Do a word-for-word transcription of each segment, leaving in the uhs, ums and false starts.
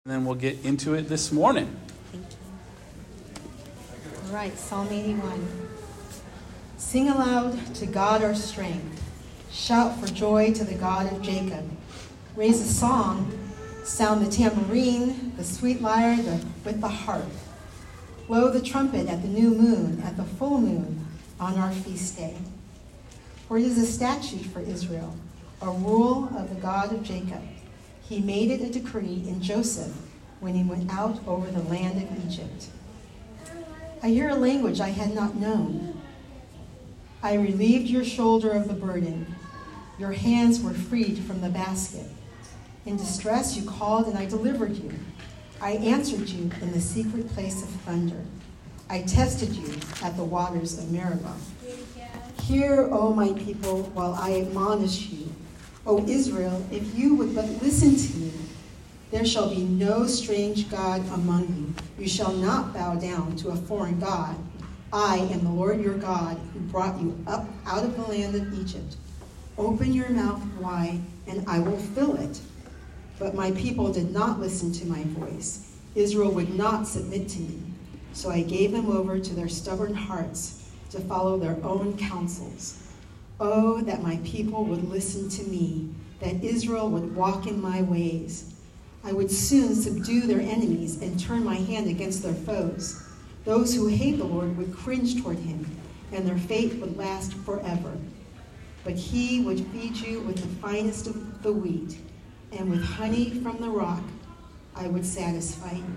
And then we'll get into it this morning. Thank you. All right, Psalm eighty-one. Sing aloud to God our strength. Shout for joy to the God of Jacob. Raise a song. Sound the tambourine, the sweet lyre the, with the harp. Blow the trumpet at the new moon, at the full moon, on our feast day. For it is a statute for Israel, a rule of the God of Jacob. He made it a decree in Joseph when he went out over the land of Egypt. I hear a language I had not known. I relieved your shoulder of the burden. Your hands were freed from the basket. In distress you called and I delivered you. I answered you in the secret place of thunder. I tested you at the waters of Meribah. Hear, O my people, while I admonish you. O Israel, if you would but listen to me, there shall be no strange God among you. You shall not bow down to a foreign God. I am the Lord your God, who brought you up out of the land of Egypt. Open your mouth wide, and I will fill it. But my people did not listen to my voice. Israel would not submit to me. So I gave them over to their stubborn hearts to follow their own counsels. Oh, that my people would listen to me, that Israel would walk in my ways. I would soon subdue their enemies and turn my hand against their foes. Those who hate the Lord would cringe toward him, and their fate would last forever. But he would feed you with the finest of the wheat, and with honey from the rock I would satisfy you.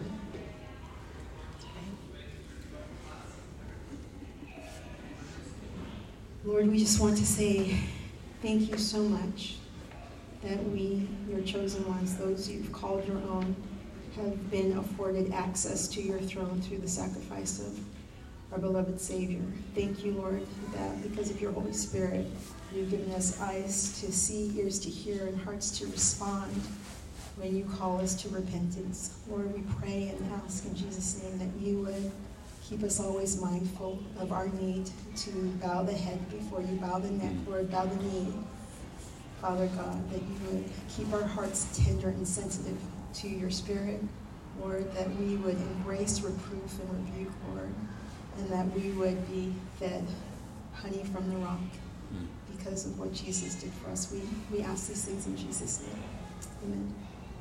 Lord, we just want to say thank you so much that we, your chosen ones, those you've called your own, have been afforded access to your throne through the sacrifice of our beloved Savior. Thank you, Lord, that because of your Holy Spirit, you've given us eyes to see, ears to hear, and hearts to respond when you call us to repentance. Lord, we pray and ask in Jesus' name that you would keep us always mindful of our need to bow the head before you, bow the neck, Lord, bow the knee. Father God, that you would keep our hearts tender and sensitive to your Spirit, Lord, that we would embrace reproof and rebuke, Lord, and that we would be fed honey from the rock because of what Jesus did for us. We, we ask these things in Jesus' name. Amen.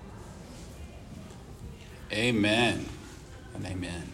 Amen and amen.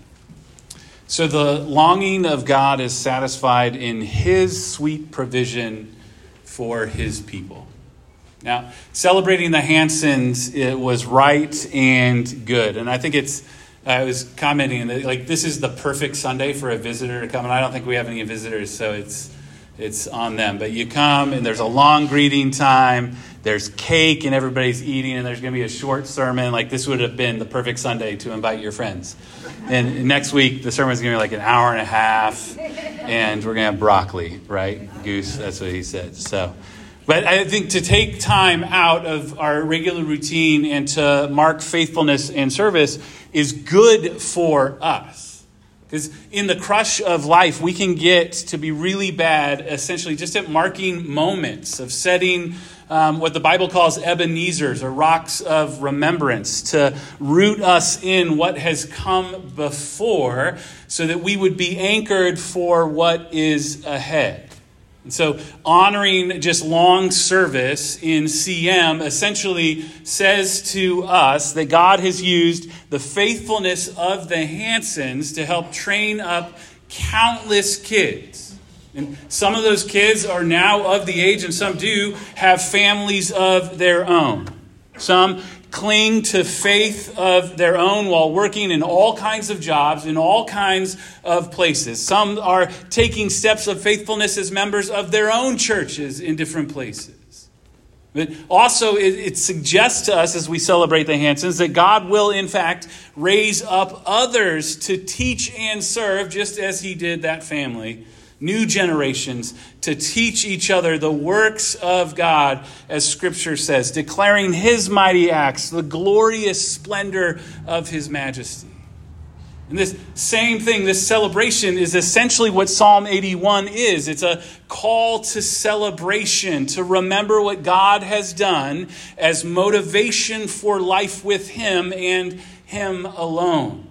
So the longing of God is satisfied in his sweet provision for his people. Now, celebrating the Hansons, it was right and good. And I think it's, I was commenting that like this is the perfect Sunday for a visitor to come. And I don't think we have any visitors, so it's it's on them. But you come and there's a long greeting time. There's cake and everybody's eating, and there's going to be a short sermon. Like this would have been the perfect Sunday to invite your friends. And next week, the sermon's going to be like an hour and a half, and we're going to have broccoli, right? Goose, that's what he said. So, but I think to take time out of our regular routine and to mark faithfulness and service is good for us. Because in the crush of life, we can get to be really bad, essentially just at marking moments of setting um, what the Bible calls Ebenezers, or rocks of remembrance, to root us in what has come before so that we would be anchored for what is ahead. And so honoring just long service in C M essentially says to us that God has used the faithfulness of the Hansons to help train up countless kids. And some of those kids are now of the age, and some do have families of their own. Some cling to faith of their own while working in all kinds of jobs, in all kinds of places. Some are taking steps of faithfulness as members of their own churches in different places. But also it, it suggests to us as we celebrate the Hansons that God will in fact raise up others to teach and serve just as he did that family. New generations to teach each other the works of God, as Scripture says, declaring his mighty acts, the glorious splendor of his majesty. And this same thing, this celebration, is essentially what Psalm eighty-one is. It's a call to celebration, to remember what God has done as motivation for life with him and him alone.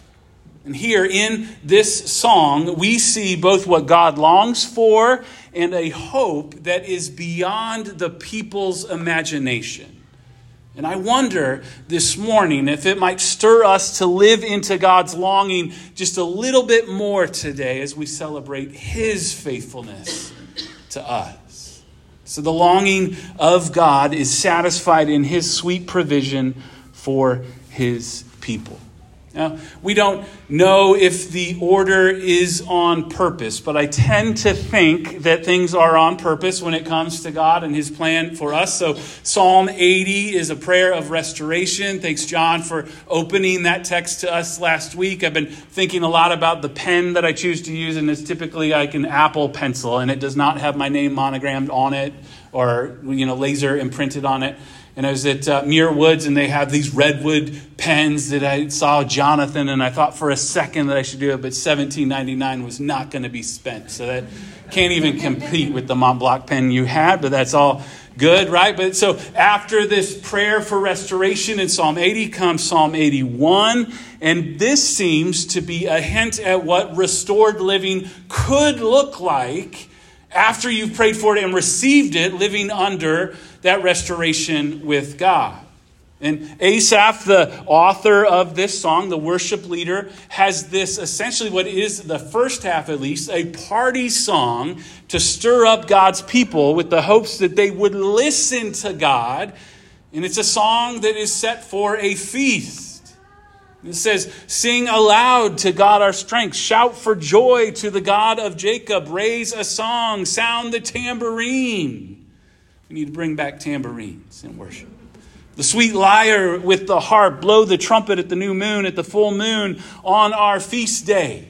And here in this song, we see both what God longs for and a hope that is beyond the people's imagination. And I wonder this morning if it might stir us to live into God's longing just a little bit more today as we celebrate his faithfulness to us. So the longing of God is satisfied in his sweet provision for his people. Now, we don't know if the order is on purpose, but I tend to think that things are on purpose when it comes to God and his plan for us. So Psalm eighty is a prayer of restoration. Thanks, John, for opening that text to us last week. I've been thinking a lot about the pen that I choose to use, and it's typically like an Apple pencil, and it does not have my name monogrammed on it or, you know, laser imprinted on it. And I was at uh, Muir Woods, and they have these redwood pens that I saw Jonathan, and I thought for a second that I should do it, but seventeen ninety-nine was not going to be spent. So that can't even compete with the Mont Blanc pen you had, but that's all good, right? But so after this prayer for restoration in Psalm eighty comes Psalm eighty-one, and this seems to be a hint at what restored living could look like after you've prayed for it and received it, living under that restoration with God. And Asaph, the author of this song, the worship leader, has this essentially what is the first half at least, a party song to stir up God's people with the hopes that they would listen to God. And it's a song that is set for a feast. It says, sing aloud to God our strength. Shout for joy to the God of Jacob. Raise a song. Sound the tambourine. We need to bring back tambourines in worship. The sweet lyre with the harp. Blow the trumpet at the new moon, at the full moon on our feast day.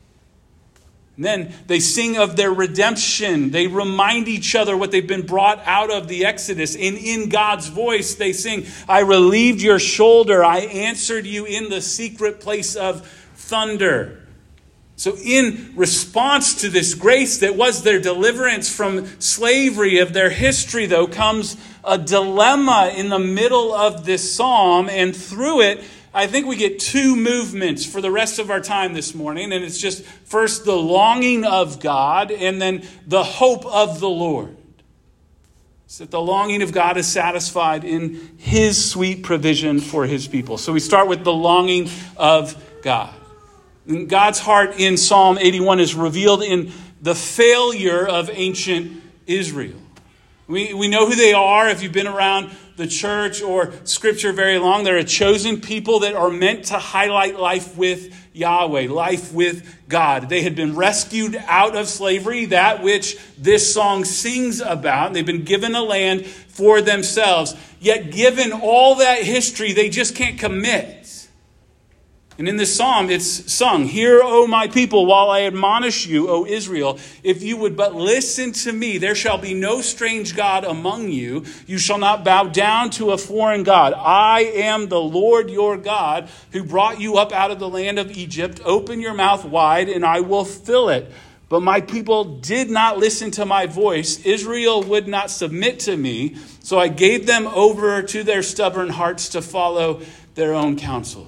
And then they sing of their redemption. They remind each other what they've been brought out of the Exodus. And in God's voice, they sing, I relieved your shoulder. I answered you in the secret place of thunder. So in response to this grace that was their deliverance from slavery of their history, though, comes a dilemma in the middle of this psalm. And through it, I think we get two movements for the rest of our time this morning. And it's just first the longing of God and then the hope of the Lord. So that the longing of God is satisfied in his sweet provision for his people. So we start with the longing of God. And God's heart in Psalm eighty-one is revealed in the failure of ancient Israel. We, we know who they are if you've been around the church or scripture very long. They're a chosen people that are meant to highlight life with Yahweh, life with God. They had been rescued out of slavery, that which this song sings about. They've been given a land for themselves. Yet given all that history, they just can't commit. And in this psalm, it's sung, Hear, O my people, while I admonish you, O Israel, if you would but listen to me, there shall be no strange God among you. You shall not bow down to a foreign God. I am the Lord your God, who brought you up out of the land of Egypt. Open your mouth wide, and I will fill it. But my people did not listen to my voice. Israel would not submit to me. So I gave them over to their stubborn hearts to follow their own counsel.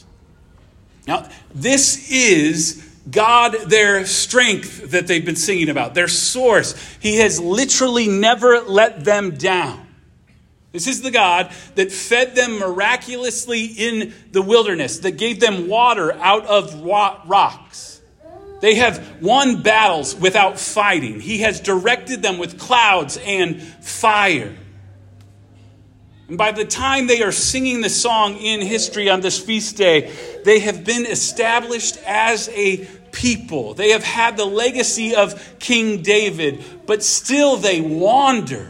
Now, this is God, their strength that they've been singing about, their source. He has literally never let them down. This is the God that fed them miraculously in the wilderness, that gave them water out of rocks. They have won battles without fighting. He has directed them with clouds and fire. And by the time they are singing the song in history on this feast day, they have been established as a people. They have had the legacy of King David, but still they wander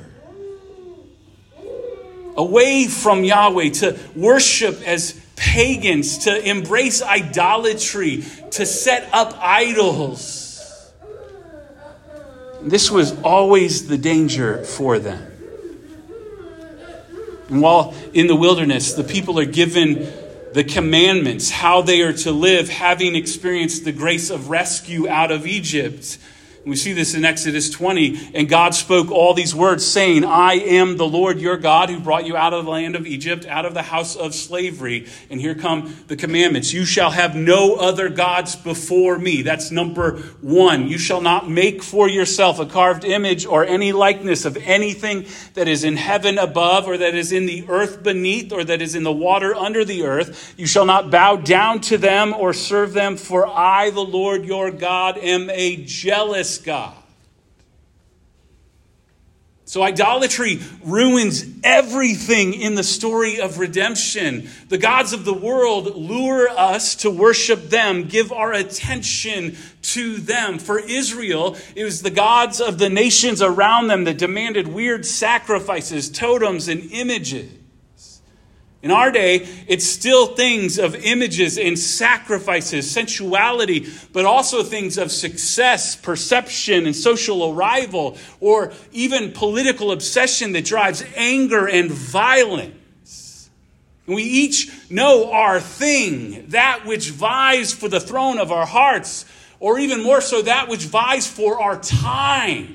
away from Yahweh to worship as pagans, to embrace idolatry, to set up idols. This was always the danger for them. And while in the wilderness, the people are given the commandments, how they are to live, having experienced the grace of rescue out of Egypt. We see this in Exodus twenty. And God spoke all these words, saying, I am the Lord your God who brought you out of the land of Egypt, out of the house of slavery. And here come the commandments. You shall have no other gods before me. That's number one. You shall not make for yourself a carved image or any likeness of anything that is in heaven above, or that is in the earth beneath, or that is in the water under the earth. You shall not bow down to them or serve them, for I, the Lord your God, am a jealous God. So idolatry ruins everything in the story of redemption. The gods of the world lure us to worship them, give our attention to them. For Israel, it was the gods of the nations around them that demanded weird sacrifices, totems, and images. In our day, it's still things of images and sacrifices, sensuality, but also things of success, perception, and social arrival, or even political obsession that drives anger and violence. And we each know our thing, that which vies for the throne of our hearts, or even more so, that which vies for our time.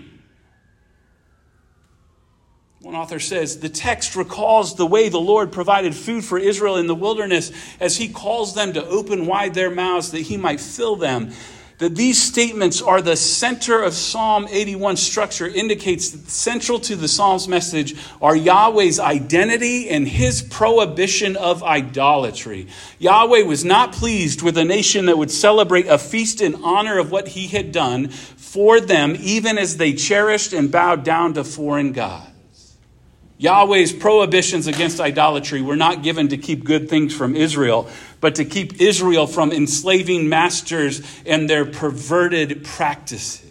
One author says, the text recalls the way the Lord provided food for Israel in the wilderness as he calls them to open wide their mouths that he might fill them. That these statements are the center of Psalm eighty-one structure indicates that central to the Psalm's message are Yahweh's identity and his prohibition of idolatry. Yahweh was not pleased with a nation that would celebrate a feast in honor of what he had done for them, even as they cherished and bowed down to foreign gods. Yahweh's prohibitions against idolatry were not given to keep good things from Israel, but to keep Israel from enslaving masters and their perverted practices.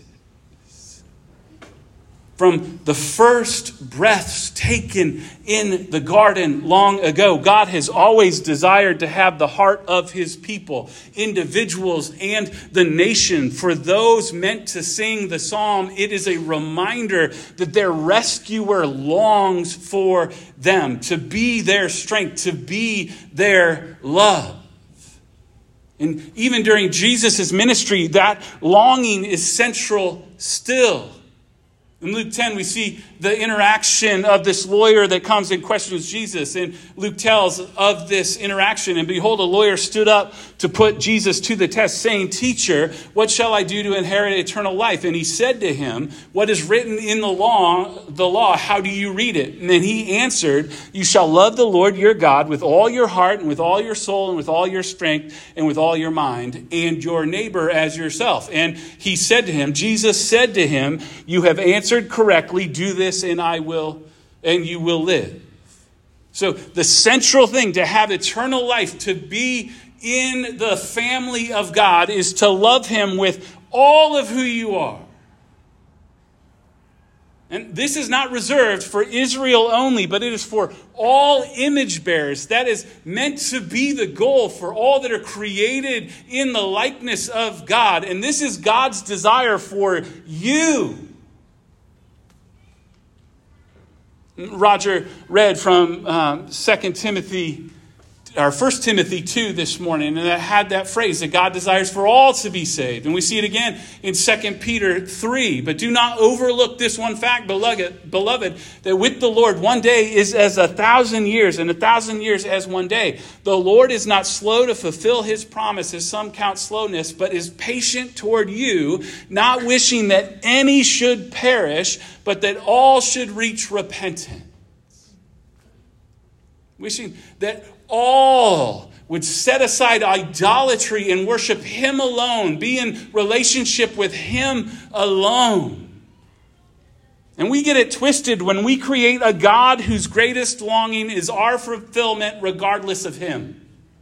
From the first breaths taken in the garden long ago, God has always desired to have the heart of his people, individuals and the nation. For those meant to sing the psalm, it is a reminder that their rescuer longs for them, to be their strength, to be their love. And even during Jesus' ministry, that longing is central still. In Luke ten, we see the interaction of this lawyer that comes and questions Jesus. And Luke tells of this interaction. And behold, a lawyer stood up to put Jesus to the test, saying, Teacher, what shall I do to inherit eternal life? And he said to him, what is written in the law, the law, how do you read it? And then he answered, you shall love the Lord your God with all your heart and with all your soul and with all your strength and with all your mind, and your neighbor as yourself. And he said to him, Jesus said to him, you have answered correctly, do this and I will, and you will live. So the central thing to have eternal life, to be in the family of God, is to love him with all of who you are. And this is not reserved for Israel only, but it is for all image bearers. That is meant to be the goal for all that are created in the likeness of God. And this is God's desire for you. Roger read from um, Second Timothy, or First Timothy two this morning, and it had that phrase that God desires for all to be saved. And we see it again in Second Peter three. But do not overlook this one fact, beloved, beloved, that with the Lord one day is as a thousand years, and a thousand years as one day. The Lord is not slow to fulfill his promise, as some count slowness, but is patient toward you, not wishing that any should perish, but that all should reach repentance. Wishing that all would set aside idolatry and worship him alone, be in relationship with him alone. And we get it twisted when we create a God whose greatest longing is our fulfillment regardless of him.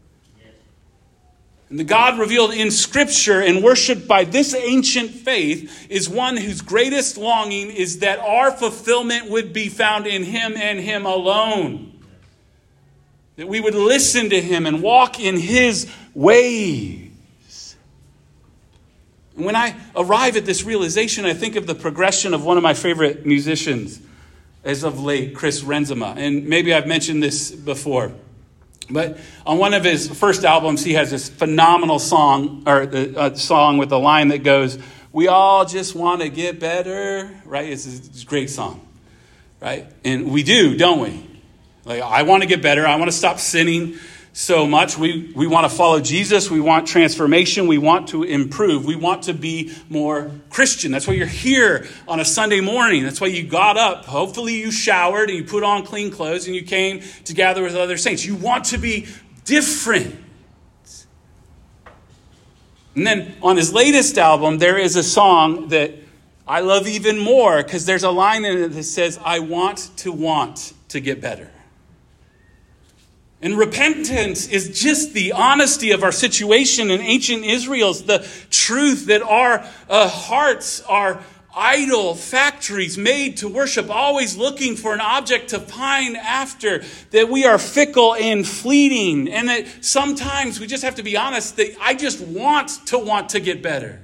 And the God revealed in Scripture and worshipped by this ancient faith is one whose greatest longing is that our fulfillment would be found in him and him alone. That we would listen to him and walk in his ways. And when I arrive at this realization, I think of the progression of one of my favorite musicians as of late, Chris Renzema. And maybe I've mentioned this before. But on one of his first albums, he has this phenomenal song, or a song with a line that goes, "We all just want to get better," right? It's a, it's a great song, right? And we do, don't we? Like, I want to get better. I want to stop sinning so much. We, we want to follow Jesus. We want transformation. We want to improve. We want to be more Christian. That's why you're here on a Sunday morning. That's why you got up. Hopefully you showered and you put on clean clothes and you came to gather with other saints. You want to be different. And then on his latest album, there is a song that I love even more because there's a line in it that says, "I want to want to get better." And repentance is just the honesty of our situation in ancient Israel's, the truth that our uh, hearts are idol factories made to worship, always looking for an object to pine after, that we are fickle and fleeting, and that sometimes we just have to be honest that I just want to want to get better.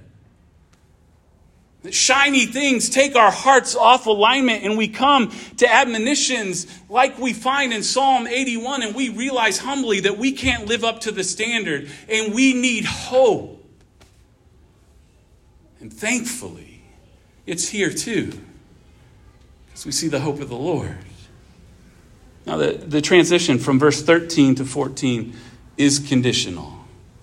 Shiny things take our hearts off alignment, and we come to admonitions like we find in Psalm eighty-one, and we realize humbly that we can't live up to the standard, and we need hope. And thankfully, it's here too, because we see the hope of the Lord. Now, the, the transition from verse thirteen to fourteen is conditional.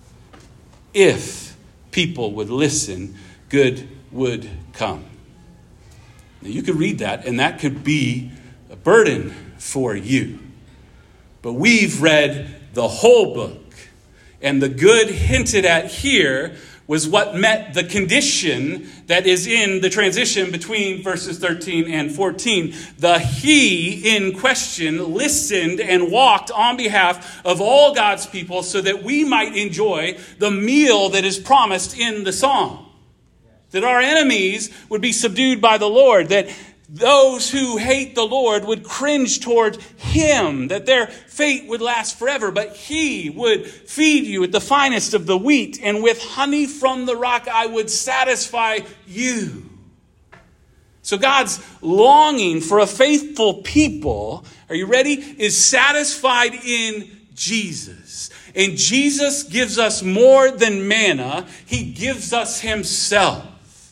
If people would listen, good would come. Now, you could read that, and that could be a burden for you. But we've read the whole book, and the good hinted at here was what met the condition that is in the transition between verses thirteen and fourteen. The he in question listened and walked on behalf of all God's people so that we might enjoy the meal that is promised in the psalm. That our enemies would be subdued by the Lord. That those who hate the Lord would cringe toward him. That their fate would last forever. But he would feed you with the finest of the wheat. And with honey from the rock I would satisfy you. So God's longing for a faithful people, are you ready, is satisfied in Jesus. And Jesus gives us more than manna. He gives us himself.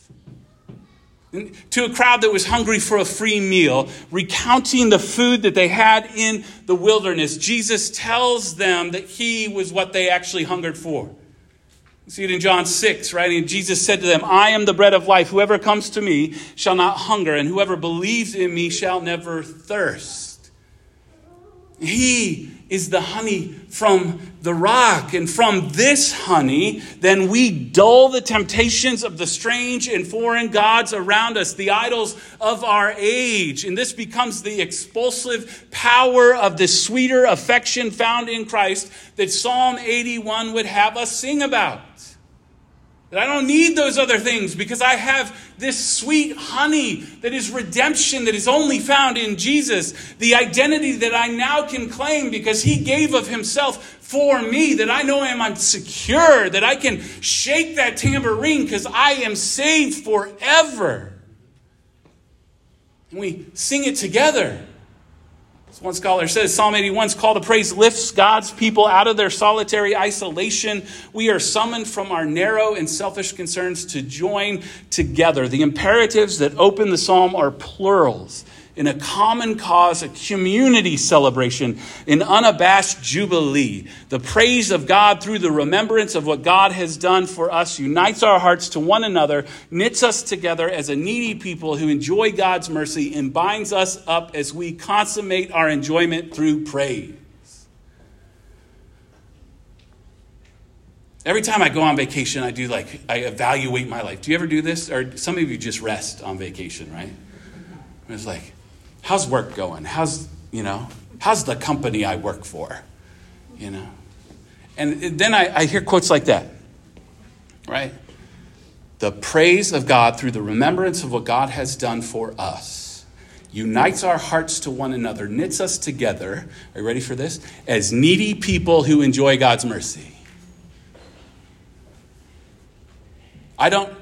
To a crowd that was hungry for a free meal, recounting the food that they had in the wilderness, Jesus tells them that he was what they actually hungered for. You see it in John six, right? And Jesus said to them, "I am the bread of life. Whoever comes to me shall not hunger, and whoever believes in me shall never thirst." He is the honey from the rock. And from this honey, then we dull the temptations of the strange and foreign gods around us, the idols of our age. And this becomes the expulsive power of the sweeter affection found in Christ that Psalm eighty-one would have us sing about. That I don't need those other things because I have this sweet honey that is redemption that is only found in Jesus. The identity that I now can claim because he gave of himself for me. That I know I'm secure. That I can shake that tambourine because I am saved forever. And we sing it together. As one scholar says, Psalm eighty-one's call to praise lifts God's people out of their solitary isolation. We are summoned from our narrow and selfish concerns to join together. The imperatives that open the psalm are plurals. In a common cause, a community celebration, an unabashed jubilee. The praise of God through the remembrance of what God has done for us unites our hearts to one another, knits us together as a needy people who enjoy God's mercy, and binds us up as we consummate our enjoyment through praise. Every time I go on vacation, I do like, I evaluate my life. Do you ever do this? Or some of you just rest on vacation, right? It's like, how's work going? How's, you know, how's the company I work for? You know? And then I, I hear quotes like that, right? The praise of God through the remembrance of what God has done for us unites our hearts to one another, knits us together. Are you ready for this? As needy people who enjoy God's mercy. I don't,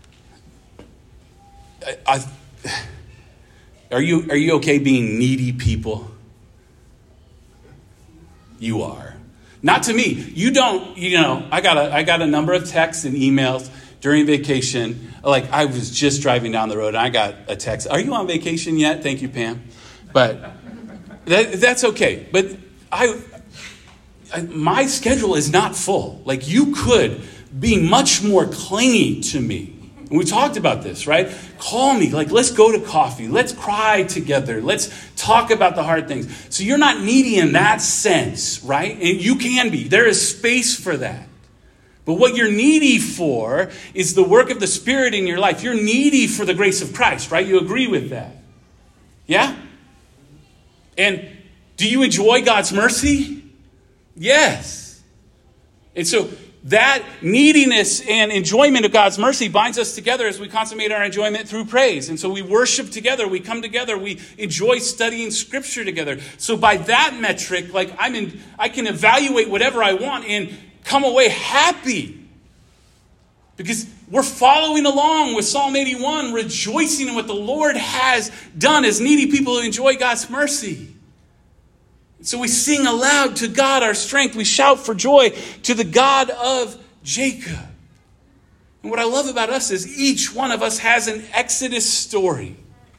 I, I Are you, are you okay being needy people? You are. Not to me. You don't, you know, I got a, I got a number of texts and emails during vacation. Like, I was just driving down the road and I got a text. Are you on vacation yet? Thank you, Pam. But that, that's okay. But I, I, my schedule is not full. Like, you could be much more clingy to me. And we talked about this, right? Call me. Like, let's go to coffee. Let's cry together. Let's talk about the hard things. So you're not needy in that sense, right? And you can be. There is space for that. But what you're needy for is the work of the Spirit in your life. You're needy for the grace of Christ, right? You agree with that? Yeah? And do you enjoy God's mercy? Yes. And so that neediness and enjoyment of God's mercy binds us together as we consummate our enjoyment through praise. And so we worship together, we come together, we enjoy studying Scripture together. So by that metric, like I'm in, I can evaluate whatever I want and come away happy. Because we're following along with Psalm eighty-one, rejoicing in what the Lord has done as needy people who enjoy God's mercy. So we sing aloud to God our strength. We shout for joy to the God of Jacob. And what I love about us is each one of us has an Exodus story.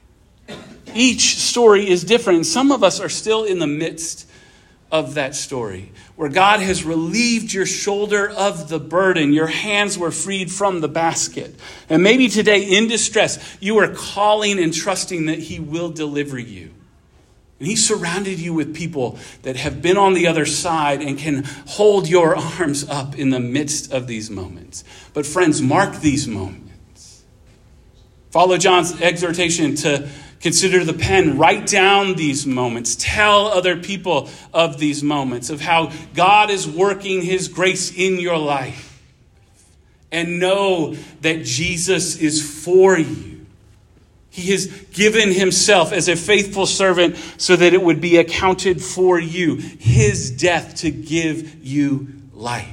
Each story is different. And some of us are still in the midst of that story, where God has relieved your shoulder of the burden. Your hands were freed from the basket. And maybe today in distress, you are calling and trusting that he will deliver you. And he surrounded you with people that have been on the other side and can hold your arms up in the midst of these moments. But friends, mark these moments. Follow John's exhortation to consider the pen. Write down these moments. Tell other people of these moments, of how God is working his grace in your life. And know that Jesus is for you. He has given himself as a faithful servant so that it would be accounted for you. His death to give you life.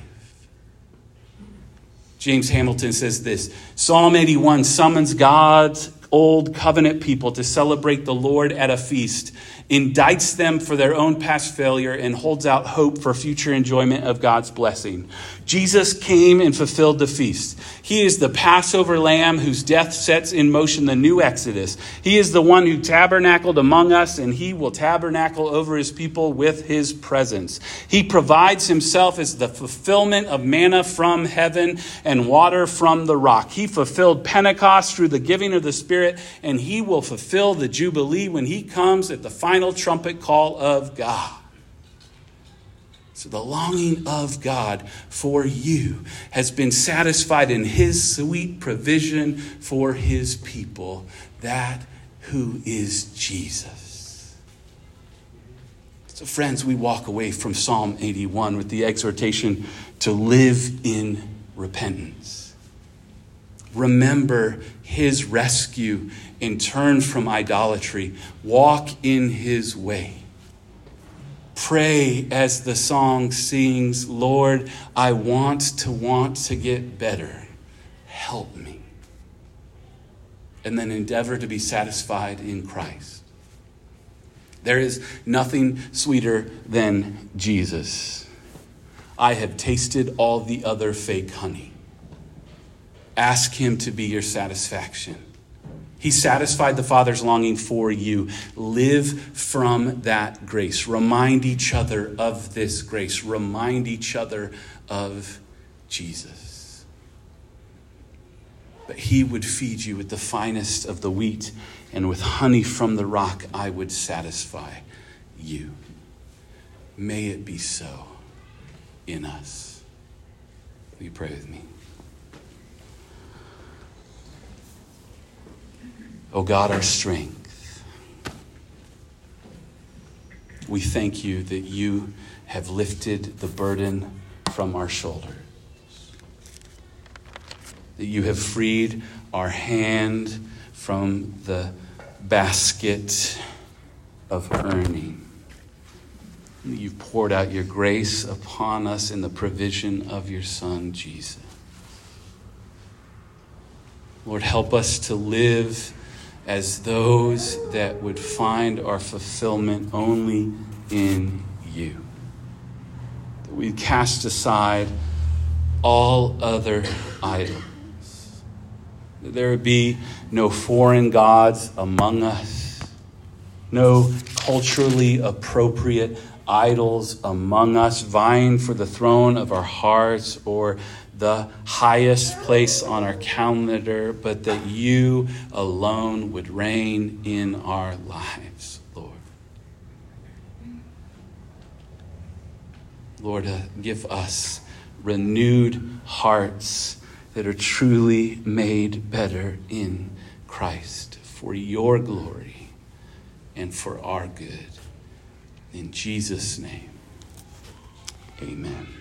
James Hamilton says this: Psalm eighty-one summons God's old covenant people to celebrate the Lord at a feast, indicts them for their own past failure, and holds out hope for future enjoyment of God's blessing. Jesus came and fulfilled the feast. He is the Passover lamb whose death sets in motion the new Exodus. He is the one who tabernacled among us, and he will tabernacle over his people with his presence. He provides himself as the fulfillment of manna from heaven and water from the rock. He fulfilled Pentecost through the giving of the Spirit, and he will fulfill the Jubilee when he comes at the final trumpet call of God. So the longing of God for you has been satisfied in his sweet provision for his people, that who is Jesus. So friends, we walk away from Psalm eighty-one with the exhortation to live in repentance. Remember his rescue and turn from idolatry. Walk in his way. Pray as the song sings, Lord, I want to want to get better. Help me. And then endeavor to be satisfied in Christ. There is nothing sweeter than Jesus. I have tasted all the other fake honey. Ask him to be your satisfaction. He satisfied the Father's longing for you. Live from that grace. Remind each other of this grace. Remind each other of Jesus. That he would feed you with the finest of the wheat, and with honey from the rock I would satisfy you. May it be so in us. Will you pray with me? O God, our strength, we thank you that you have lifted the burden from our shoulders, that you have freed our hand from the basket of earning, that you've poured out your grace upon us in the provision of your Son, Jesus. Lord, help us to live as those that would find our fulfillment only in you. that we cast aside all other idols. That there would be no foreign gods among us, no culturally appropriate idols among us, vying for the throne of our hearts or the highest place on our calendar, but that you alone would reign in our lives, Lord. Lord, uh, give us renewed hearts that are truly made better in Christ for your glory and for our good. In Jesus' name, amen.